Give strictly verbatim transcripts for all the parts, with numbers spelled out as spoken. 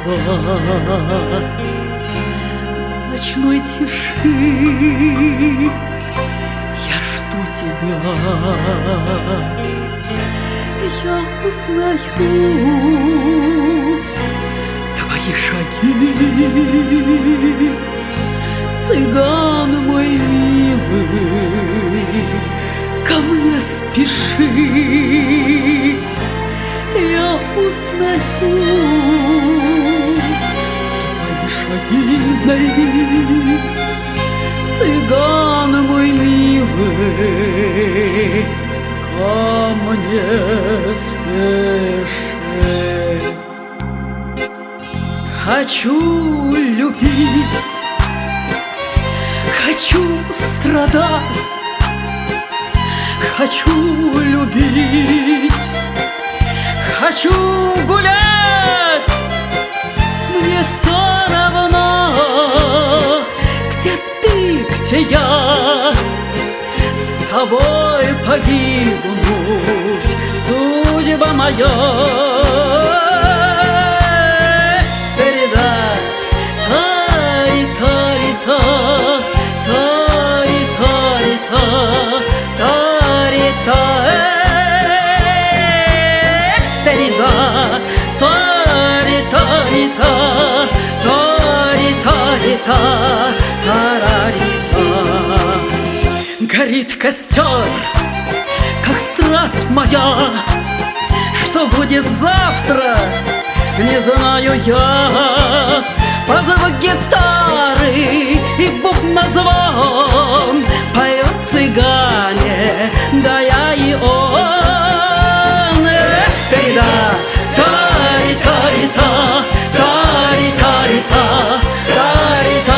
В ночной тиши я жду тебя. Я узнаю твои шаги. Цыган мой милый, ко мне спеши. Я узнаю твои шаги, найди. Цыган мой милый, ко мне спеши. Хочу любить, хочу страдать, хочу любить, хочу гулять. Мне все равно, где ты, где я. С тобой погибнуть судьба моя. Горит костер, как страсть моя. Что будет завтра, не знаю я. Под звук гитары и бубнозвон поет цыгане, да я и он. Эх, да, тари-тари-та, тари-тари-та, тари-та,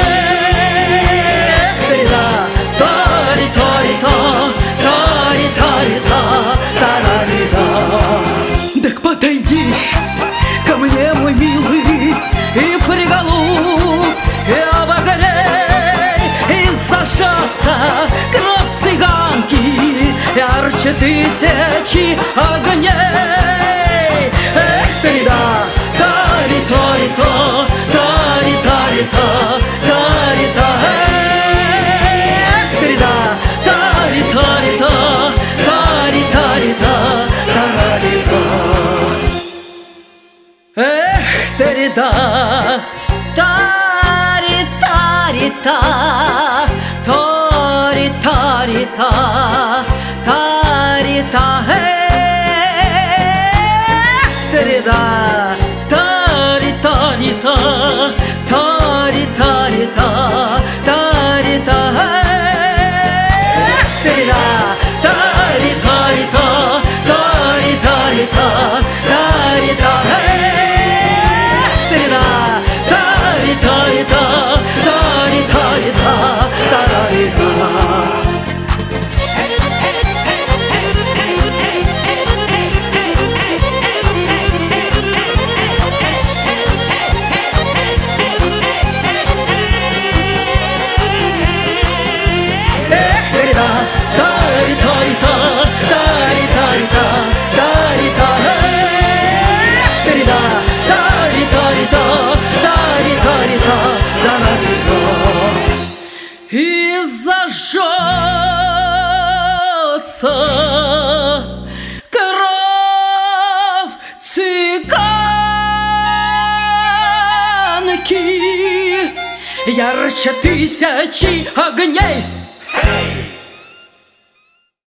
эх, да, тари-тари-та, тари-тари-та, тари-та. Так подойдишь ко мне, мой милый, и приголубь, и обогрей, и зажжется кровь цыганки ярче тысячи огней. Эх ты, да, тари-тари-та, тари-тари-та, тари-та, эх ты, да, тари-тари-та, тари-тари-та, тари-та. Эх, тари-да, тари-тари-та, тари-тари-та, тари-та, эх, тари-да, тари-тари-та, тари-тари-та, тари-та, эх, тари-да, тари-тари-та, тари-тари-та, тари-та. И зажжется кровь цыганки ярче тысячи огней.